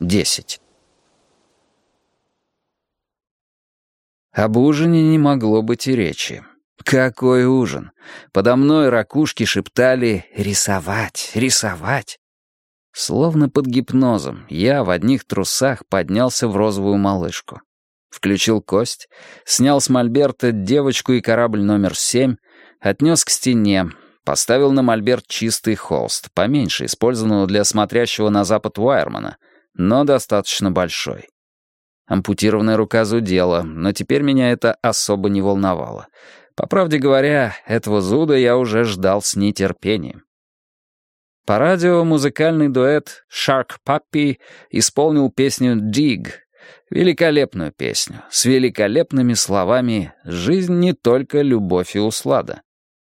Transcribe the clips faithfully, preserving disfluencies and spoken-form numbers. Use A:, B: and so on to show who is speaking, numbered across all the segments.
A: десять. Об ужине не могло быть и речи. Какой ужин! Подо мной ракушки шептали «рисовать, рисовать». Словно под гипнозом я в одних трусах поднялся в розовую малышку. Включил кость, снял с мольберта девочку и корабль номер семь, отнес к стене, поставил на мольберт чистый холст, поменьше использованного для смотрящего на запад Уайермана, но достаточно большой. Ампутированная рука зудела, но теперь меня это особо не волновало. По правде говоря, этого зуда я уже ждал с нетерпением. По радио музыкальный дуэт Shark Puppy исполнил песню «Dig», великолепную песню, с великолепными словами «Жизнь не только любовь и услада».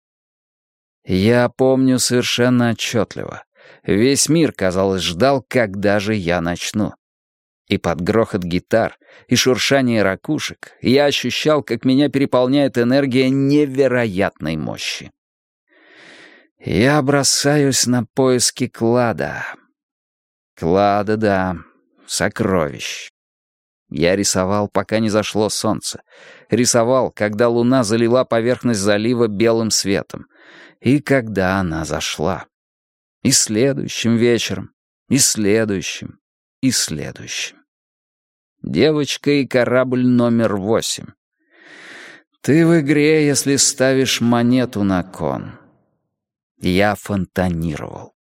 A: Я помню совершенно отчетливо. Весь мир, казалось, ждал, когда же я начну. И под грохот гитар, и шуршание ракушек я ощущал, как меня переполняет энергия невероятной мощи. Я бросаюсь на поиски клада. Клада, да, сокровищ. Я рисовал, пока не зашло солнце. Рисовал, когда луна залила поверхность залива белым светом. И когда она зашла. И следующим вечером, и следующим, и следующим. Девочка и корабль номер восемь. Ты в игре, если ставишь монету на кон. Я фонтанировал.